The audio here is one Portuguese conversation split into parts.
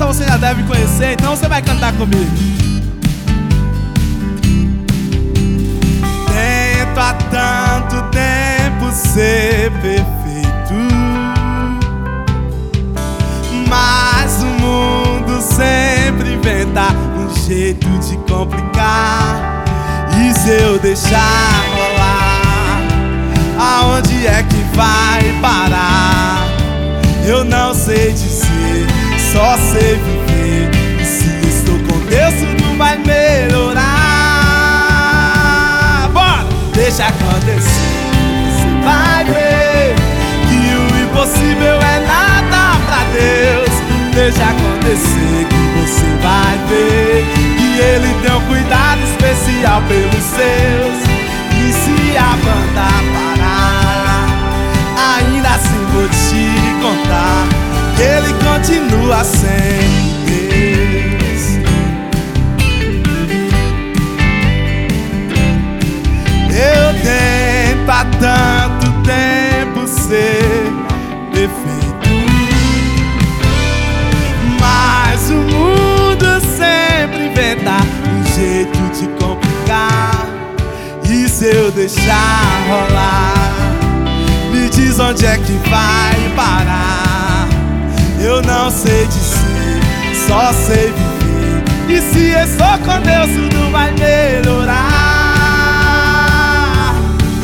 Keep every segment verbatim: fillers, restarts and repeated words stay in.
essa você já deve conhecer, então você vai cantar comigo. Tento há tanto tempo ser perfeito, mas o mundo sempre inventa um jeito de complicar. E se eu deixar rolar, aonde é que vai parar? Eu não sei dizer, só sei viver. E se estou com Deus, tudo vai melhorar. Bora! Deixa acontecer, você vai ver que o impossível é nada pra Deus. Deixa acontecer que você vai ver que Ele tem um cuidado especial pelos seus. E se a banda parar, ainda assim vou te contar que Ele continua sendo Deus. Eu tento há tanto tempo ser perfeito, mas o mundo sempre inventa um jeito de complicar. E se eu deixar rolar, me diz onde é que vai parar? Eu não sei dizer, só sei viver. E se estou com Deus, tudo vai melhorar.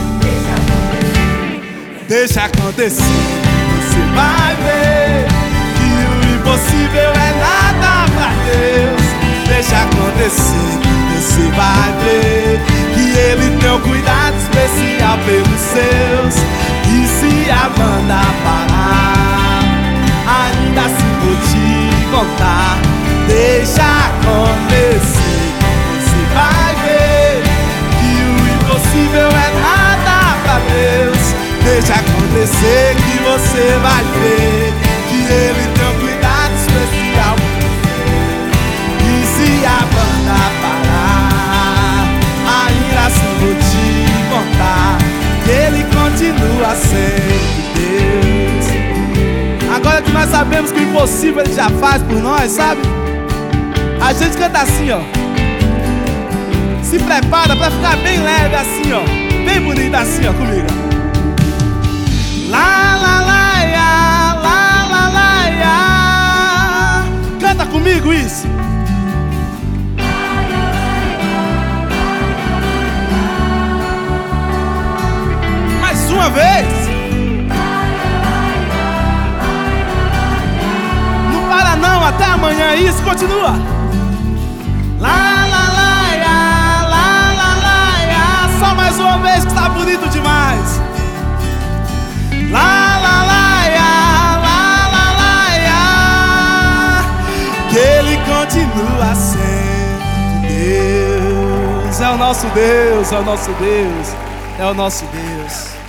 Deixa acontecer, você vai ver que o impossível é nada pra Deus. Deixa acontecer, você vai ver que Ele tem um cuidado especial pelos seus. E se a banda parar, ainda assim vou te contar. Deixa acontecer, você vai ver que o impossível é nada pra Deus. Deixa acontecer que você vai ver que Ele tem um cuidado especial por você. E se a banda parar, ainda assim vou te contar que Ele continua sendo Deus. Agora que nós sabemos que o impossível Ele já faz por nós, sabe? A gente canta assim, ó. Se prepara pra ficar bem leve assim, ó. Bem bonito assim, ó, comigo. Lá, lá, lá, ia, lá, lá, lá, ia. Canta comigo isso. Mais uma vez. Não para não, até amanhã isso, continua. Lá, lá, lá, ia, lá, lá, lá, ia. Só mais uma vez que está bonito demais. Lá, lá, lá, ia, lá, lá, lá, ia. Que Ele continua sendo Deus. É o nosso Deus, é o nosso Deus, é o nosso Deus.